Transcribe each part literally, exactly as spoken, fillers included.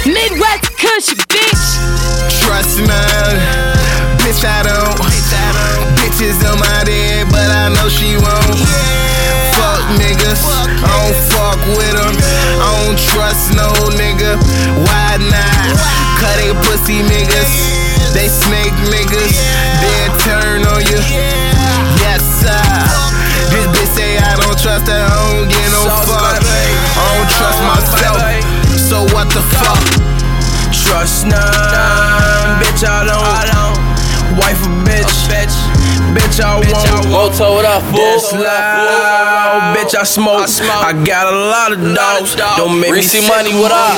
Midwest Kush, bitch. Trust none, bitch I don't. Bitches on my head, but I know she won't. Fuck niggas, I don't fuck with them. I don't trust no nigga. Why not? Cause they pussy niggas, they snake niggas. They'll turn on you. Yes sir. This bitch say I don't trust her, I don't get no fuck. I don't trust myself, so what the fuck? Trust none, bitch I don't. Wife a bitch, bitch I won't. Moto, what up, fool? This loud, bitch I smoke. I got a lot of dogs. Don't make me Reese Money, what up?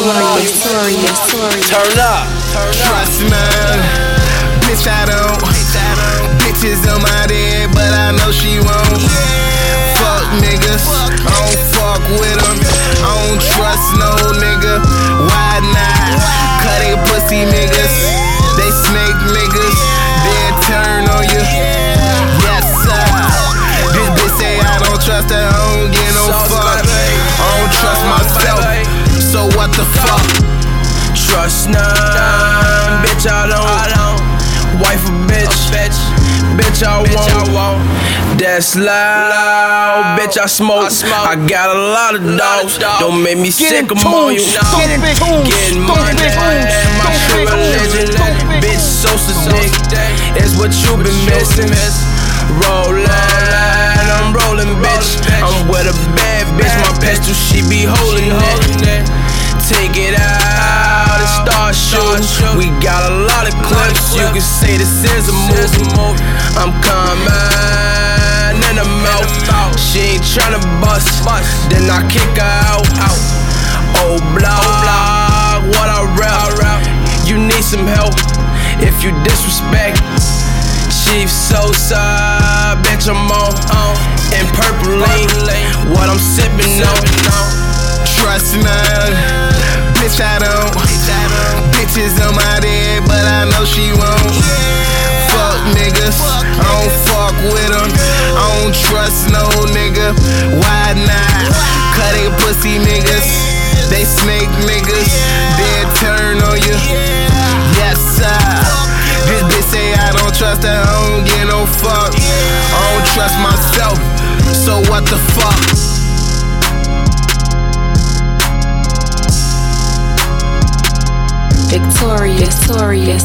Turn up. Trust none, bitch I don't. Bitches on my head, but I know she won't. Fuck niggas, I don't fuck with them. I don't trust no nigga. Why not? Cause they pussy niggas, they snake niggas. They'll turn on you. Yes sir. This bitch say I don't trust her, I don't get no fuck. I don't trust myself, so what the fuck? Trust none, bitch I don't. Wife a bitch, bitch I won't. That's loud, bitch I smoke. I got a lot of dogs. Don't make me sick of on you. Getting money, my shit religion. Bitch so sadistic, it's what you been missing. Rollin', I'm rollin', bitch. I'm with a bad bitch. My pistol, she be holding it. Take it out and start shooting. We got a lot of clips, you can say this is a movie. I'm coming in the mouth. She ain't tryna bust, then I kick her out. Oh block, what I rap. You need some help if you disrespect. Chief Sosa, bitch I'm on. In purple lane, what I'm sippin' on. Trust none, bitch I don't. Bitches on my head, but I know she won't. Fuck niggas, I don't fuck with them. I don't trust no nigga. Why not? Cause they pussy niggas, they snake niggas. They'll turn on you. Yes sir. This bitch say I don't trust her, I don't get no fuck. I don't trust myself, so what the fuck? Victorious, Victorious.